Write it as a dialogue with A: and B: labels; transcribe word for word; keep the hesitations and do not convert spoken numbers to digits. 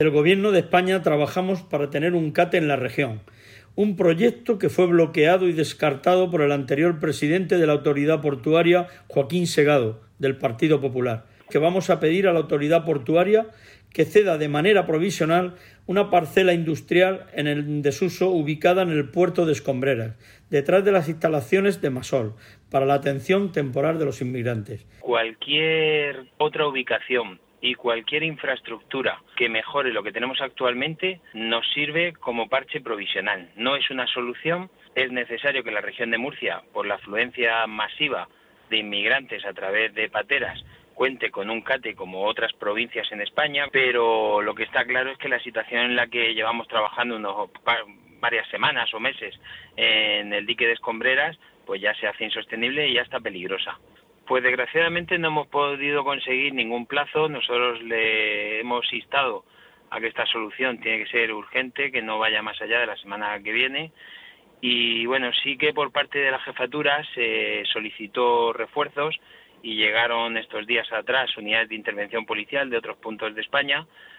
A: El Gobierno de España trabajamos para tener un CATE en la región, un proyecto que fue bloqueado y descartado por el anterior presidente de la Autoridad Portuaria, Joaquín Segado, del Partido Popular, que vamos a pedir a la Autoridad Portuaria que ceda de manera provisional una parcela industrial en el desuso ubicada en el puerto de Escombreras, detrás de las instalaciones de Masol, para la atención temporal de los inmigrantes.
B: Cualquier otra ubicación y cualquier infraestructura que mejore lo que tenemos actualmente nos sirve como parche provisional. No es una solución. Es necesario que la región de Murcia, por la afluencia masiva de inmigrantes a través de pateras, cuente con un CATE como otras provincias en España, pero lo que está claro es que la situación en la que llevamos trabajando unos varias semanas o meses en el dique de Escombreras, pues ya se hace insostenible y ya está peligrosa. Pues desgraciadamente no hemos podido conseguir ningún plazo. Nosotros le hemos instado a que esta solución tiene que ser urgente, que no vaya más allá de la semana que viene. Y bueno, sí que por parte de la jefatura se solicitó refuerzos y llegaron estos días atrás unidades de intervención policial de otros puntos de España